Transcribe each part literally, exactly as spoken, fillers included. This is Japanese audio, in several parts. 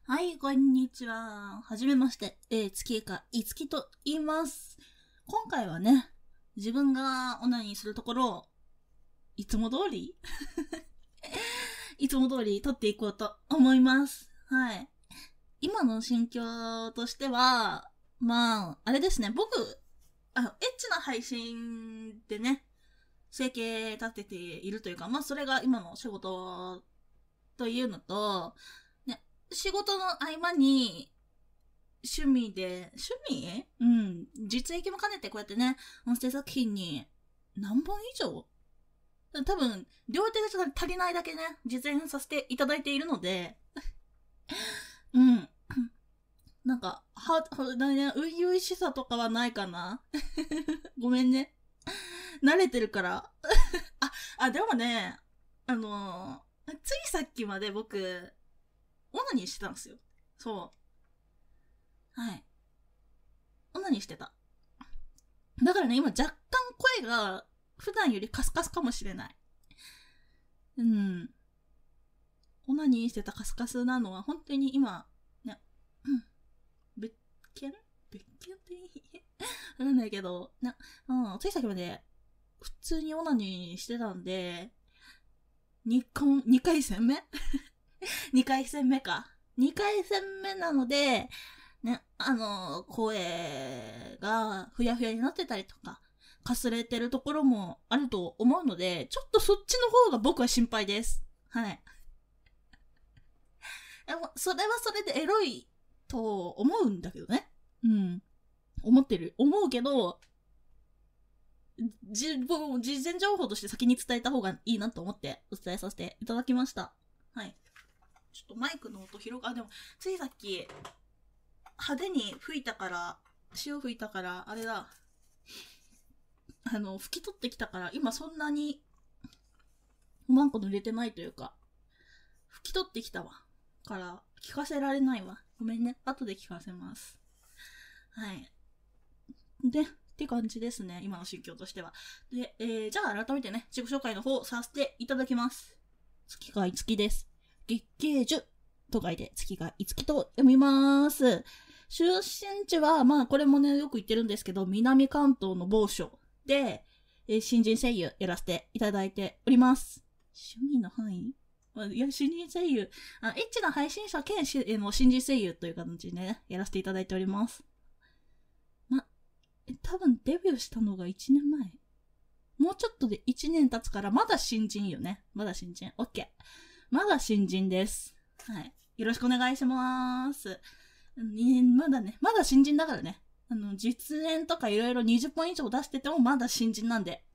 はい、こんにちは。はじめまして、えー、月かいつきと言います。今回はね、自分がオナニーするところを、いつも通りいつも通り撮っていこうと思います。はい。今の心境としては、まあ、あれですね、僕、あの、エッチな配信でね、生計立てているというか、まあ、それが今の仕事というのと、ね、仕事の合間に、趣味で、趣味うん。実益も兼ねてこうやってね、音声作品に何本以上多分、両手でちょっと足りないだけね、実演させていただいているので、うん。なんか、は、は、なね、ういういしさとかはないかなごめんね。慣れてるから。あ、あ、でもね、あのー、ついさっきまで僕、オナニーしてたんですよ。そう。はい。オナニーしてた。だからね、今若干声が普段よりカスカスかもしれない。うん。オナニーしてたカスカスなのは本当に今、ね、うん。別件別件っていいわかんないけど、な、うん、つい先まで普通にオナニーしてたんで、2回、二回戦目 ?に 回戦目か。にかい戦目なので、ね、あの、声がふやふやになってたりとか、かすれてるところもあると思うので、ちょっとそっちの方が僕は心配です。はい。でも、それはそれでエロいと思うんだけどね。うん。思ってる。思うけど、じ、僕事前情報として先に伝えた方がいいなと思ってお伝えさせていただきました。はい。ちょっとマイクの音広が、あ、でも、ついさっき、派手に吹いたから、潮吹いたから、あれだ。あの、拭き取ってきたから、今そんなに、マンコ濡れてないというか、拭き取ってきたわ。から、聞かせられないわ。ごめんね。後で聞かせます。はい。で、って感じですね。今の心境としては。で、えー、じゃあ改めてね、自己紹介の方させていただきます。月がいつきです。月桂樹と書いて月がいつきと読みます。出身地は、まあこれもね、よく言ってるんですけど、南関東の某所で、えー、新人声優やらせていただいております。趣味の範囲いや、新人声優。あ、エッチな配信者兼し、えの新人声優という感じでね、やらせていただいております。ま、多分デビューしたのがいちねんまえ。もうちょっとでいちねん経つから、まだ新人よね。まだ新人。オッケー。まだ新人です。はい。よろしくお願いします。まだね、まだ新人だからね。あの、実演とかいろいろにじゅっぽん以上出しててもまだ新人なんで。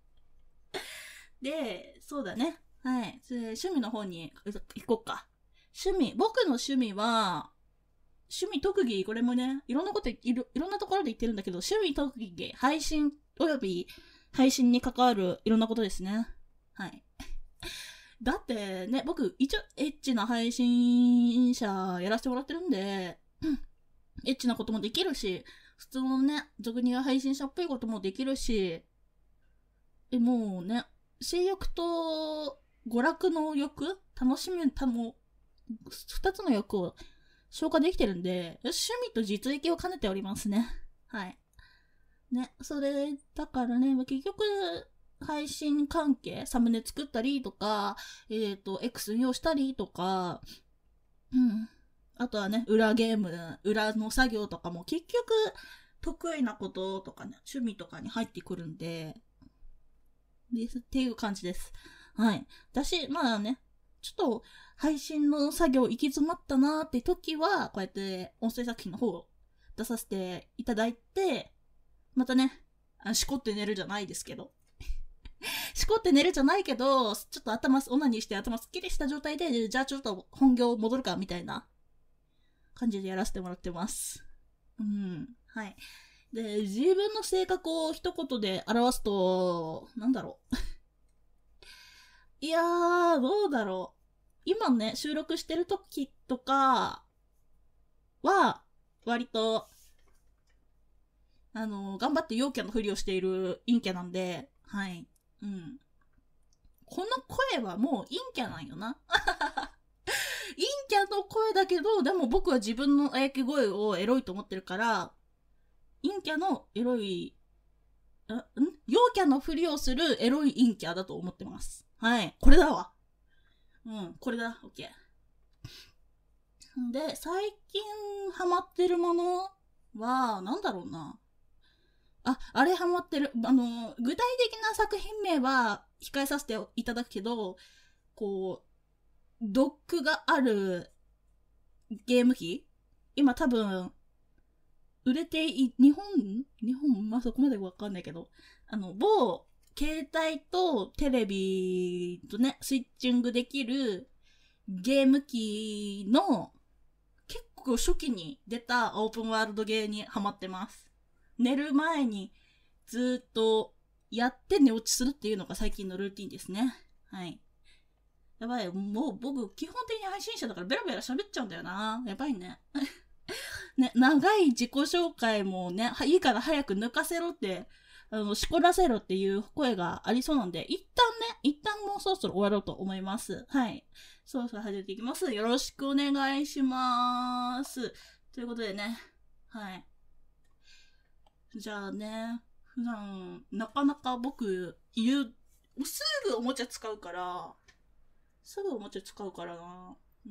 で、そうだね。はい。それ趣味の方に行こうか。趣味。僕の趣味は、趣味特技、これもね、いろんなこといろ、いろんなところで言ってるんだけど、趣味特技、配信、および配信に関わるいろんなことですね。はい。だってね、僕、一応、エッチな配信者やらせてもらってるんで、エッチなこともできるし、普通のね、俗には配信者っぽいこともできるし、え、もうね、性欲と娯楽の欲楽しみ、たも、二つの欲を消化できてるんで、趣味と実益を兼ねておりますね。はい。ね、それ、だからね、結局、配信関係、サムネ作ったりとか、えっと、X 運用したりとか、うん。あとはね、裏ゲーム、裏の作業とかも結局、得意なこととかね、趣味とかに入ってくるんで、ですっていう感じです。はい。私、まあね、ちょっと配信の作業行き詰まったなーって時は、こうやって音声作品の方を出させていただいて、またね、あしこって寝るじゃないですけど。しこって寝るじゃないけど、ちょっと頭、オナニーして頭すっきりした状態で、じゃあちょっと本業戻るかみたいな感じでやらせてもらってます。うん。はい。で、自分の性格を一言で表すと、なんだろう。いやー、どうだろう。今ね、収録してる時とかは、割と、あの、頑張って陽キャのふりをしている陰キャなんで、はい。うん。この声はもう陰キャなんよな。 キャの声だけど、でも僕は自分のあやき声をエロいと思ってるから、陰キャのエロい、ん陽キャのふりをするエロい陰キャだと思ってます。はい。これだわ。うん、これだ。オッケー。で、最近ハマってるものは、なんだろうな。あ、あれハマってる。あの、具体的な作品名は控えさせていただくけど、こう、ドックがあるゲーム機今多分、売れてい、日本日本まあ、そこまでわかんないけど、あの、某、携帯とテレビとね、スイッチングできるゲーム機の結構初期に出たオープンワールドゲーにハマってます。寝る前にずっとやって寝落ちするっていうのが最近のルーティンですね。はい。やばい、もう僕基本的に配信者だからベラベラ喋っちゃうんだよな。やばいね。ね、長い自己紹介もね、いいから早く抜かせろって、あの、しこらせろっていう声がありそうなんで、一旦ね、一旦もうそろそろ終わろうと思います。はい。そろそろ始めていきます。よろしくお願いします。ということでね、はい。じゃあね、普段、なかなか僕、言う、すぐおもちゃ使うから、すぐおもちゃ使うからな。うん。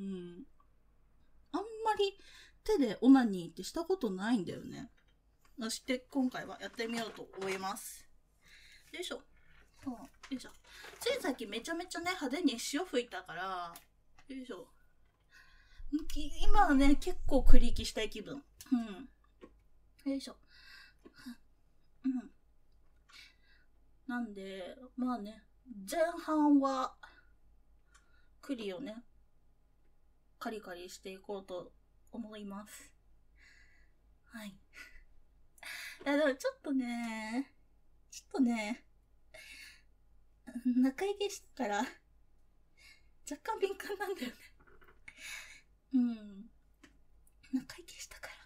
あんまり手でオナニーってしたことないんだよね。そして今回はやってみようと思います。よいしょ。うん、よいしょ。ついさっきめちゃめちゃね、派手に潮吹いたから、よいしょ。今はね、結構クリーキしたい気分。うん。よいしょ。うん。なんで、まあね、前半は、栗をね、カリカリしていこうと思います。はい。いや、でもちょっとね、ちょっとね、中入りしたから、若干敏感なんだよね。うん。中入りしたから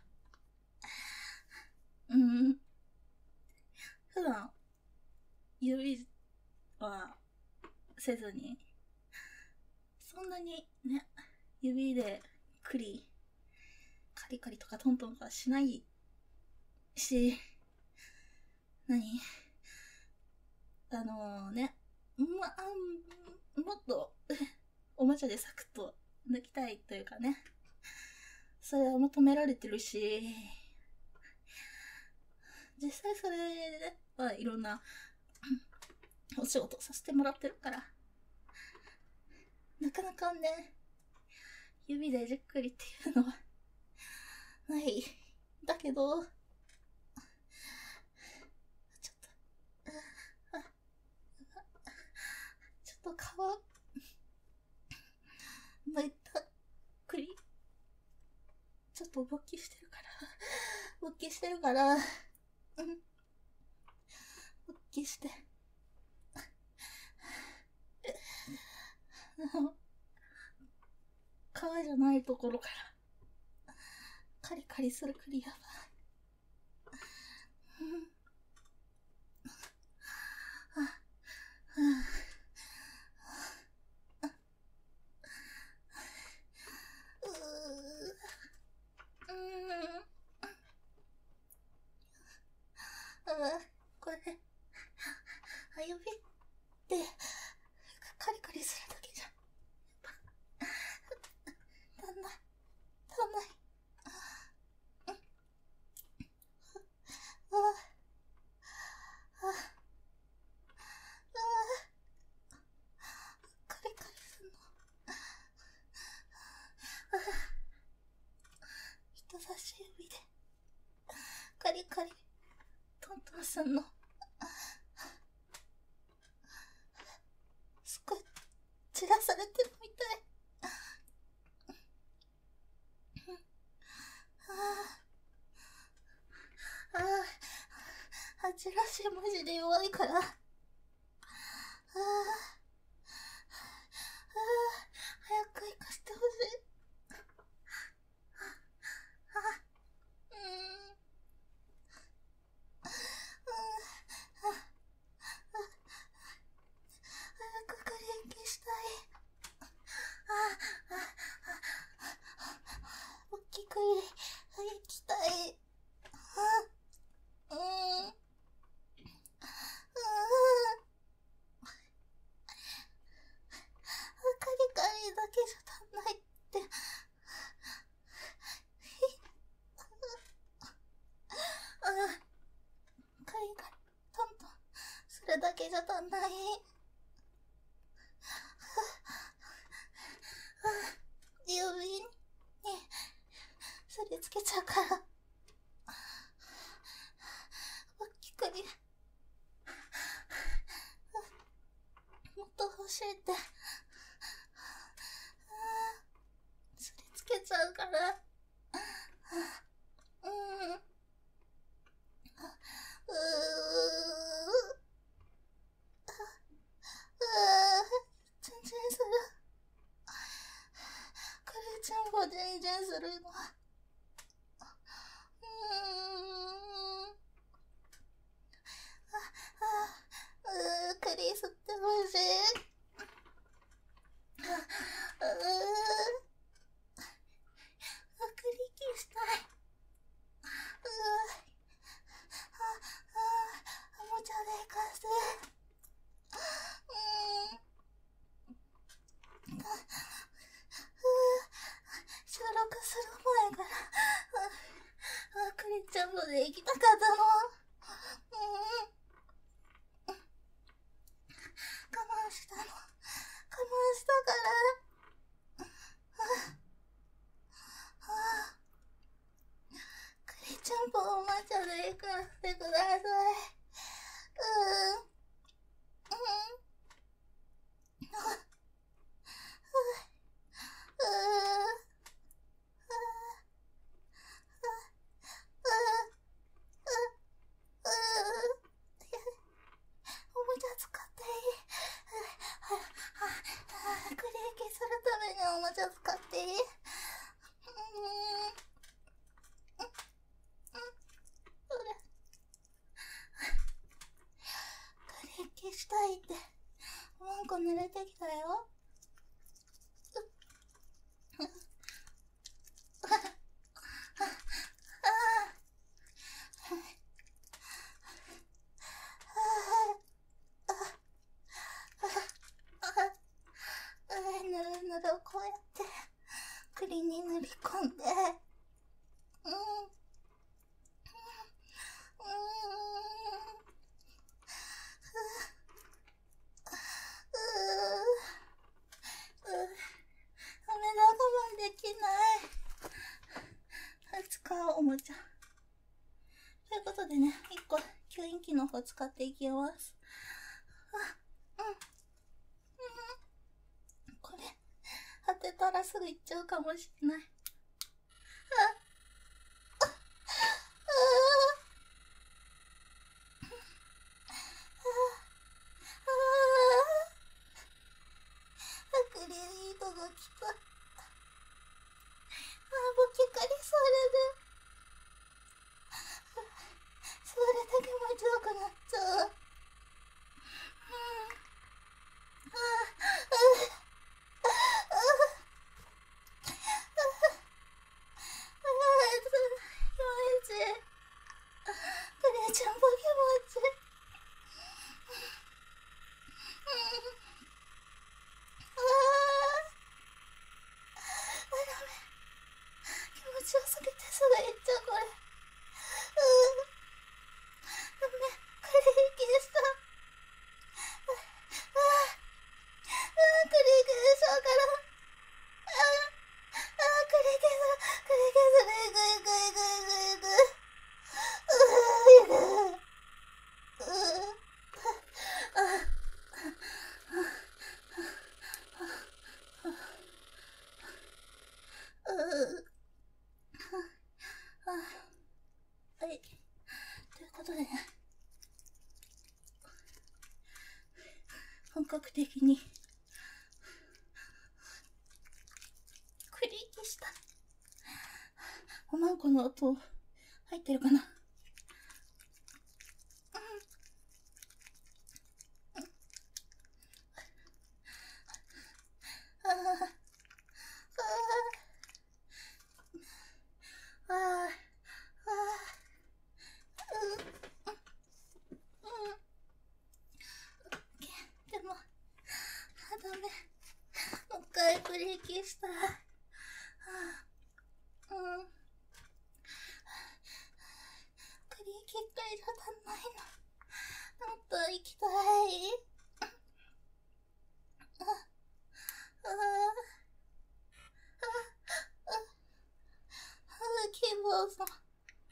。うん。普段、指はせずに、そんなにね、指でクリ、カリカリとかトントンとかしないし、何あのー、ね、ま、あもっとおもちゃでサクッと抜きたいというかね、それは求められてるし、実際それではいろんなお仕事させてもらってるから、なかなかね、指でじっくりっていうのはない。だけど、ちょっと、ちょっと皮、剥いた栗、ちょっと勃起してるから、勃起してるから、うん、勃起して、皮じゃないところから、カリカリする栗やばい。これ、指ってカリカリするだけじゃ足んない、足んない。ああ、ああ、カリカリすんの。人差し指でカリカリトントンすんの。すごい散らされてるみたい。ああ、あちらしマジで弱いから。ああ、ああ、早く行かせてほしい。ああ、うん。早くクリンキしたい。ああ、 りつけちゃうから。思いっきり。もっと欲しいって。すりつけちゃうから。うん。うー。全然する。カレーちゃんも全然するの。うーん。あ、あ、うー、クリ吸ってほしい。うー。あ、クリキしたい。うー。あ、あ、おもちゃで行かせ。うーん。収録する前からあクリちゃんまで行きたかったの。うん我慢したの。我慢したからクリちゃんぽおもちゃで行かせてください。うんうんおもちゃ使っていい？クリーキするためにおもちゃ使っていい？うーん。それ。クリーキしたいって。ワンコ濡れてきたよ。ぬるぬるこうやって栗に塗り込んで、うん、うん、うん、ダメだ、我慢できない。使うおもちゃ。ということでね、いっこ吸引器の方使っていきます。あ、うん、うん。これ、当てたらすぐ行っちゃうかもしれない。あ、あ、あ、アクリル糸が来た。あ、ボキカリそれで。それだけも強くなっちゃう。うん。あ、あ、強すぎてすぐ行っちゃうこれ。うん。ダメ。クリーキーした。ああ。ああ、クリーキーしちゃうから。ああ。ああ、クリーキーする。クリーキーする。いくいくいくいくいく。うー、いく。うー。ああ。うー。はい。ということでね、本格的にクリーキした。おまんこの音入ってるかな？ああ。ああ。ああ。でも、ダメ。もう一回クリーキーしたい。はあ、うん。 そうそう。あー、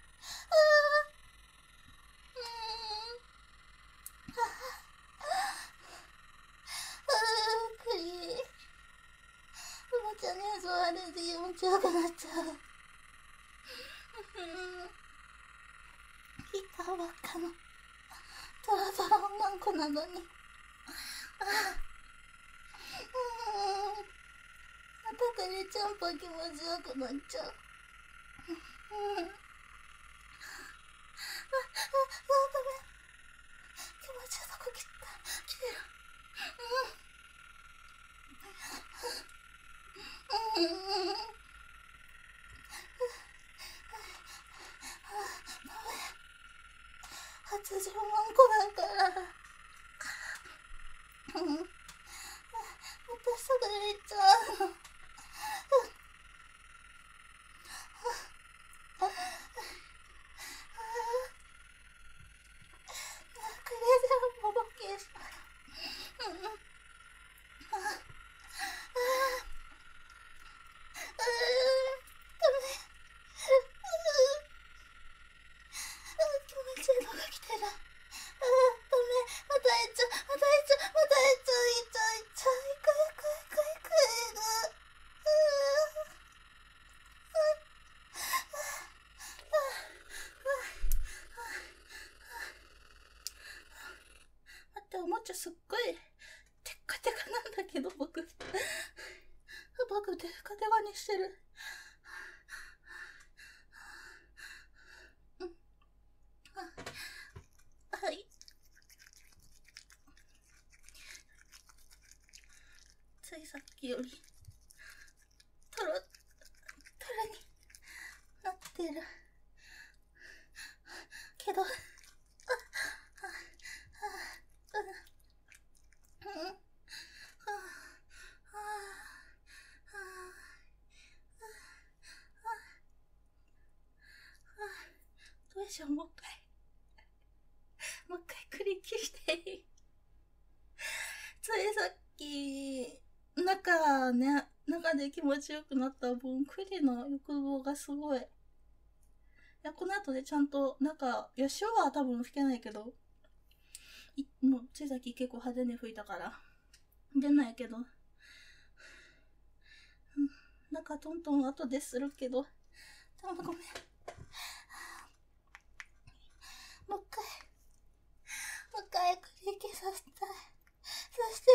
うーん。あー、クリー。おもちゃに襲われて気持ちよくなっちゃう。ヒーターばっかのトラトラ女の子なのに。あー、うーん。またクリちゃんぽ気持ちよくなっちゃう。うん。あ、あ、あ、ダメ。気持ちよく切った。切れる。うん。うん。ダメ。発情文句だから。うん。またすぐ入れちゃうの。くれでもボケした。うん。ああ。ああ。ダメ。気持ちいいのが来てる。ああ、ダメ。またいっちゃう。またいっちゃう。またいっちゃう。いっちゃう。いっちゃう。いくいくいくいくいく。待って、おもちゃすっごいテッカテカなんだけど、僕。僕、テカテカにしてる。うん。あ、はい。ついさっきより、トロ、トロになってる。けど、あ、あ、あ、うん、うん、はあ、はあ、はあ、どうしよう、もう一回。もう一回クリックしていい？ついさっき、中ね、中で気持ちよくなった分、クリの欲望がすごい。いや、この後でちゃんと、中、いや、塩は多分吹けないけど、いもう、ついさっき結構派手に吹いたから、出ないけど、うん、中トントン後でするけど、頼む、ごめん。もう一回、もう一回クリックさせたい。そして、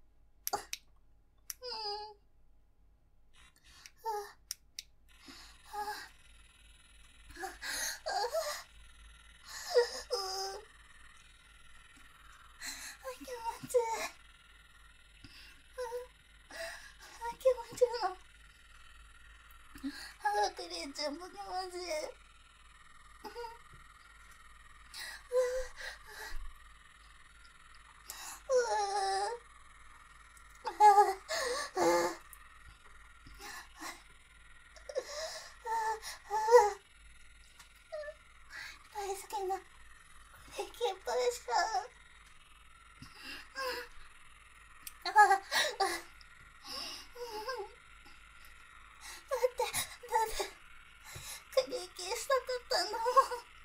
うん。ああ、ああ、ああ、うん。あ、気持ちいい。ああ、気持ちいいの。歯がクリーちゃんも気持ちいい。うん。大好きなクリキップでした。ああ、だってだってクリキしたかったの。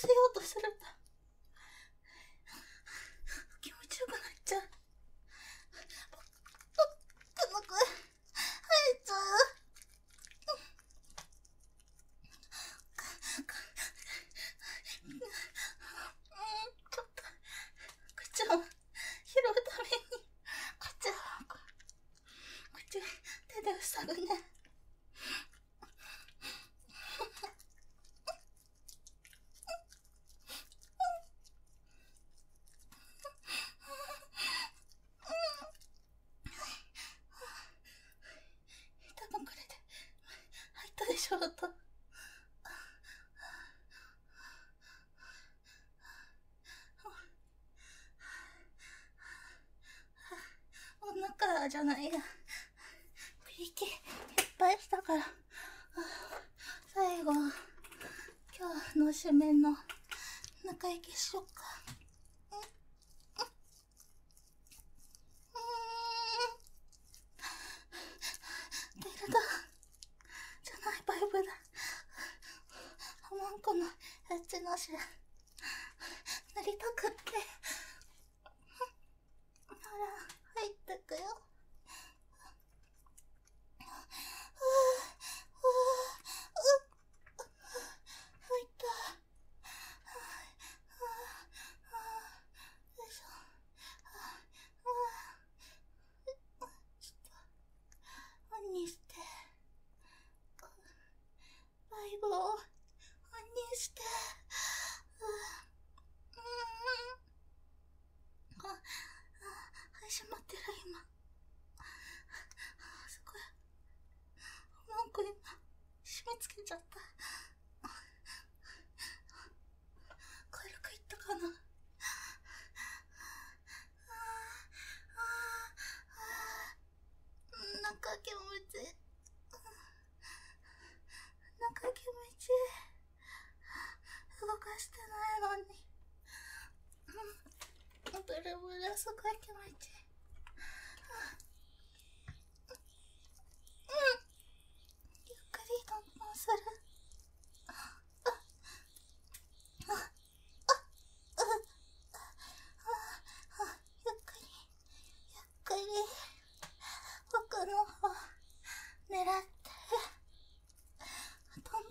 せようとするんだ。気持ちよくなっちゃう。僕の声、入っちゃう。ちょっと、口を拾うために、口を、口、手で塞ぐね。多分これで入ったでしょうと。お腹じゃないや。息いっぱいしたから。最後、今日の締めの中息しよっか。ベルだ。じゃない、バイブだ。マンコのエッチなし、なりたくって。ほら、入ってくよ。にしてバイブをオンにして、うんうん、あ、はい、閉まってる今。すごい、なんか今締め付けちゃった。軽くいったかな。なんか気持ちいい。なんか気持ちいい。動かしてないのに。うん。ブルブルすごい気持ちいい。うん。ゆっくりどんどんする。ゆっくり、ゆっくり。僕の方狙って。トントン。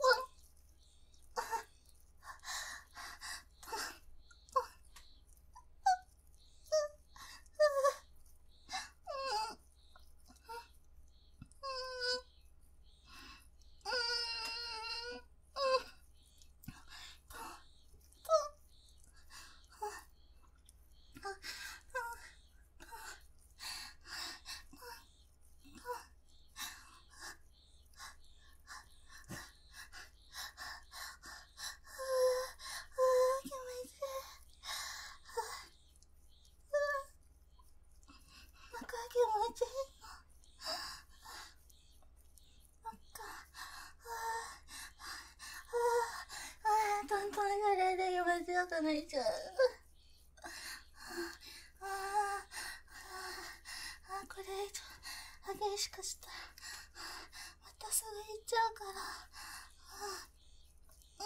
強くなっちゃう。ああ、これ以上激しくしたらまたすぐ行っちゃうから。うん。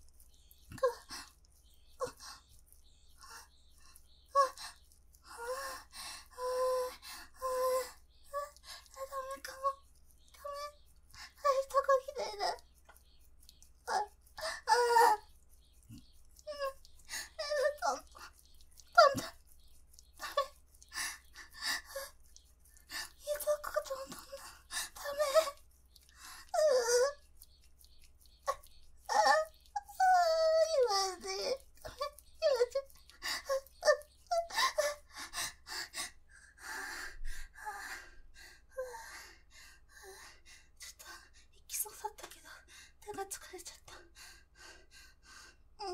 疲れちゃった。うん。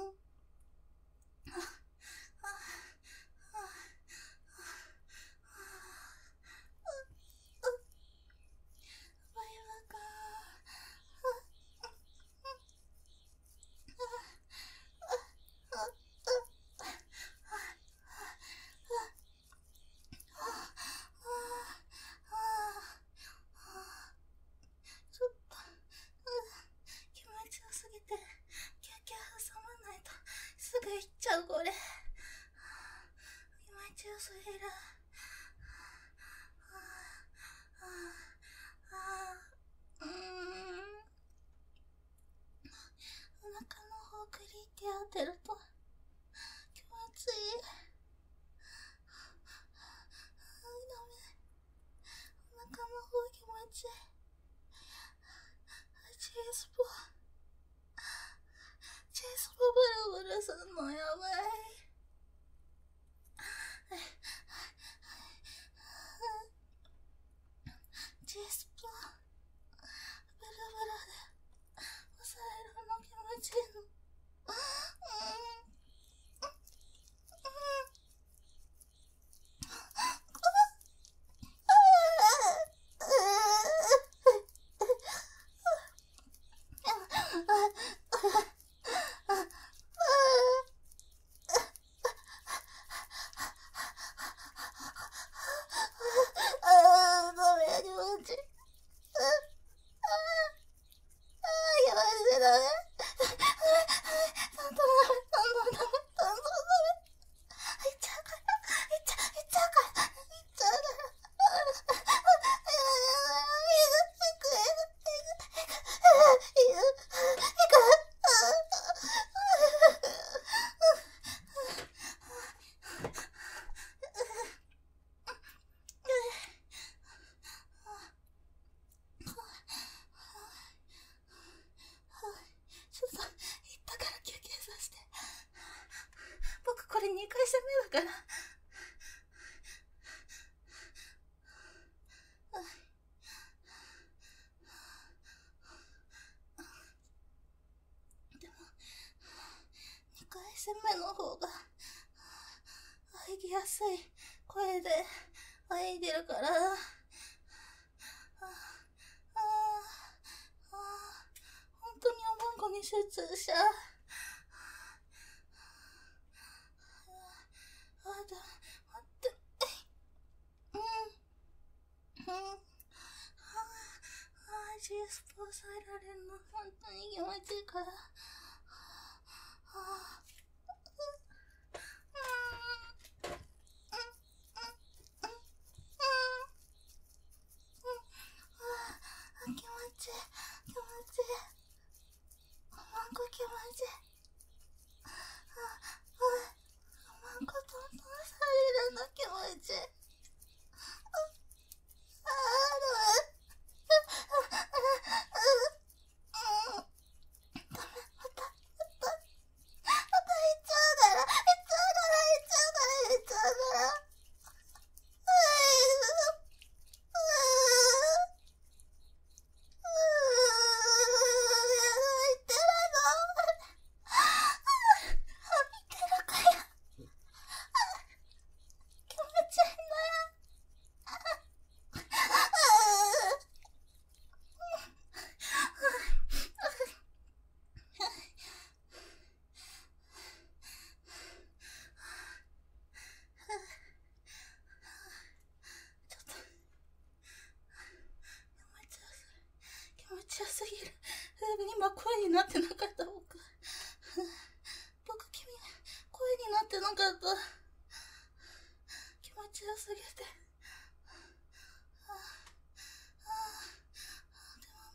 気持ちよすぎて救急挟まぐ行っちゃうこれ。気持ちよすぎる。うーん。お腹の方クリって当てると気持ちいい。ダメ。お腹の方気持ちいい。チーズポチーズポブルブルすんのやばい。チーズポブルブルで抑えるの気持ちいいの。にかい戦目だから。でもにかい戦目の方が喘ぎやすい声で喘いでるから、ああああ本当におまんこに集中しちゃう。あ、だ、待って、うん、うん、ああ、ジースポ抑えられるの、本当に気持ちいいから。ああ、うん、うん、うん、うん、うん、うん、気持ちいい、気持ちいい。なんか気持ちいい。ああ、なんかどんどんされるの気持ちいい。ああ、ダメ。ダメ、また、また、また行っちゃうから、行っちゃうから、行っちゃうから、行っちゃうから。うーん、やだ、言ってないの。言ってるかよ。気持ちいいんだよ。ちょっと気持ちよすぎる。今声になってなかった僕。僕君声になってなかった。気持ちよすぎて。ああ、でも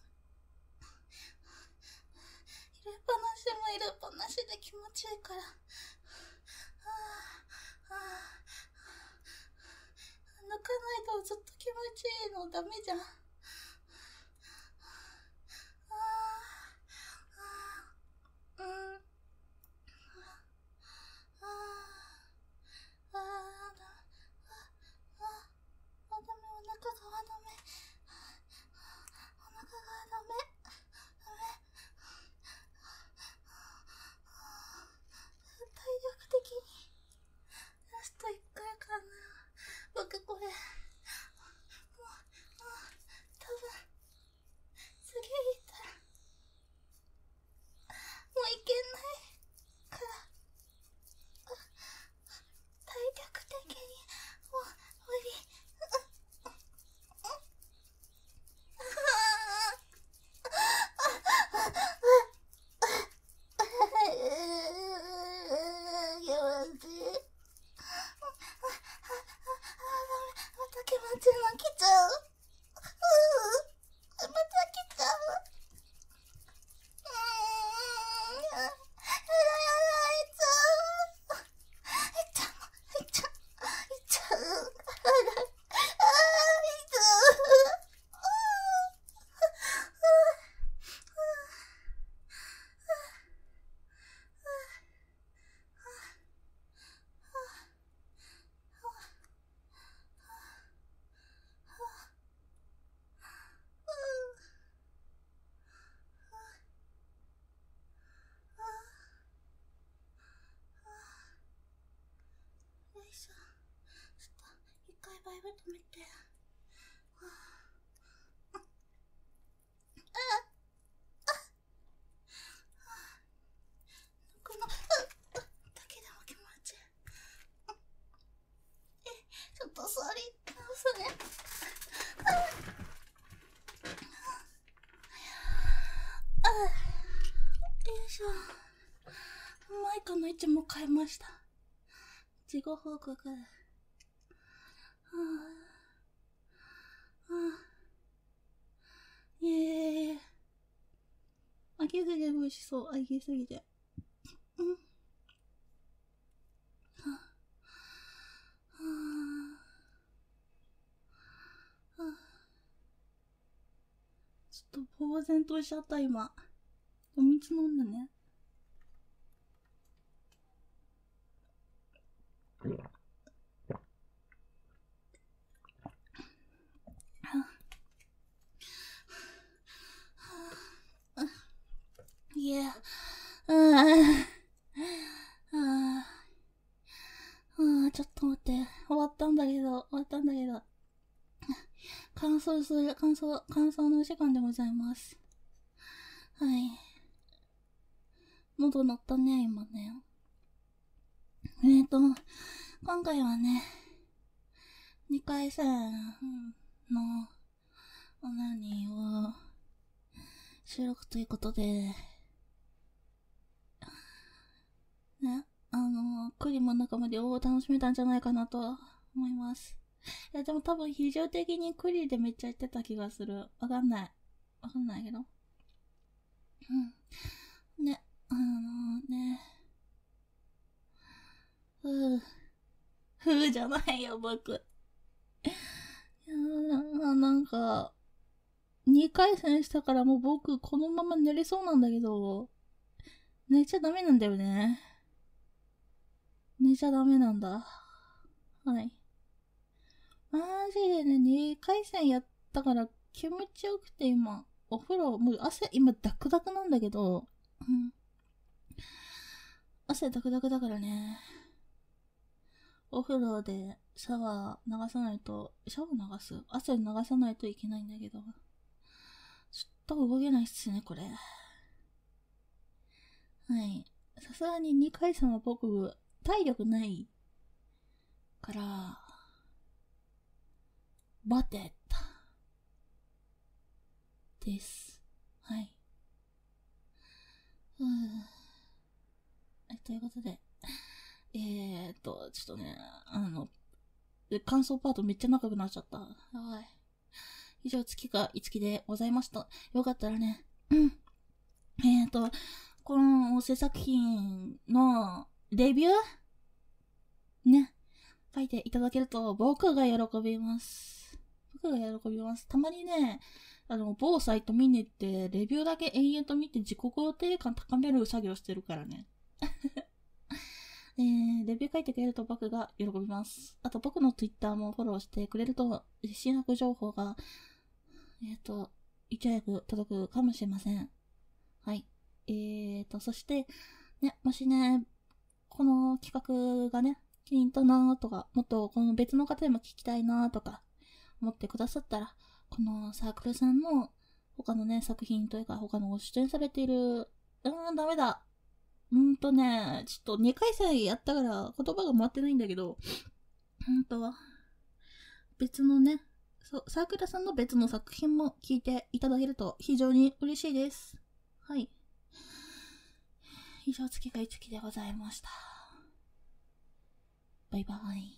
入れっぱなしも入れっぱなしで気持ちいいから。ああ、ああ、抜かないとずっと気持ちいいのダメじゃん。ああ、ああ、うん、ああ、ああ、だ、ああ、あ、ダメ、お腹がダメ。お腹がダメ。ダメ。体力的にラストいっかいかな。僕これもう、もうバイブ止めて。このだけでも気持ちいい。え、ちょっと座り直すね。よいしょ。マイクの位置も変えました。事後報告。はぁ、はぁ、イエーイ。揚げすぎて美味しそう。揚げすぎて。うん。はぁ、はぁ、はぁ。ちょっと呆然としちゃった、今。お水飲んだね。いや、あーあー、ちょっと待って。終わったんだけど、終わったんだけど。感想する、感想、感想の時間でございます。はい。喉鳴ったね、今ね。えーと、今回はね、にかい戦のオナニーを収録ということで、ね、あの、クリも仲間でを楽しめたんじゃないかなと思います。いや、でも多分非常的にクリでめっちゃ言ってた気がする。わかんない。わかんないけど。うん。ね、あのね。ふぅ。ふぅじゃないよ、僕。いやー、なんか、にかい戦したからもう僕このまま寝れそうなんだけど、寝ちゃダメなんだよね。寝ちゃダメなんだ。はい。マジでね、にかい戦やったから気持ちよくて今、お風呂、もう汗今ダクダクなんだけど、うん。汗ダクダクだからね。お風呂でシャワー流さないと、シャワー流す汗流さないといけないんだけど、ちょっと動けないっすね、これ。はい。さすがににかい戦は僕、体力ないから、バテた。です。はい。うーん。ということで、えーっと、ちょっとね、あの、感想パートめっちゃ長くなっちゃった。やばい。以上、月がいつきでございました。よかったらね、うん。えーっと、この制作品のレビューね、書いていただけると僕が喜びます。僕が喜びます。たまにね、あの、某サイト見に行って、レビューだけ延々と見て自己肯定感高める作業してるからね。えー、レビュー書いてくれると僕が喜びます。あと僕の Twitter もフォローしてくれると、新作情報が、えっ、ー、と、いち早く届くかもしれません。はい。えーと、そして、ね、もしね、この企画がね、気に入ったなーとか、もっとこの別の方でも聞きたいなーとか、思ってくださったら、このサークルさんの他のね、作品というか、他の出演されている、うーん、ダメだ。うんとね、ちょっとにかい戦やったから言葉が回ってないんだけど、うんと、別のね、そう、サークルさんの別の作品も聞いていただけると非常に嬉しいです。はい。以上、月がいつきでございました。バイバイ。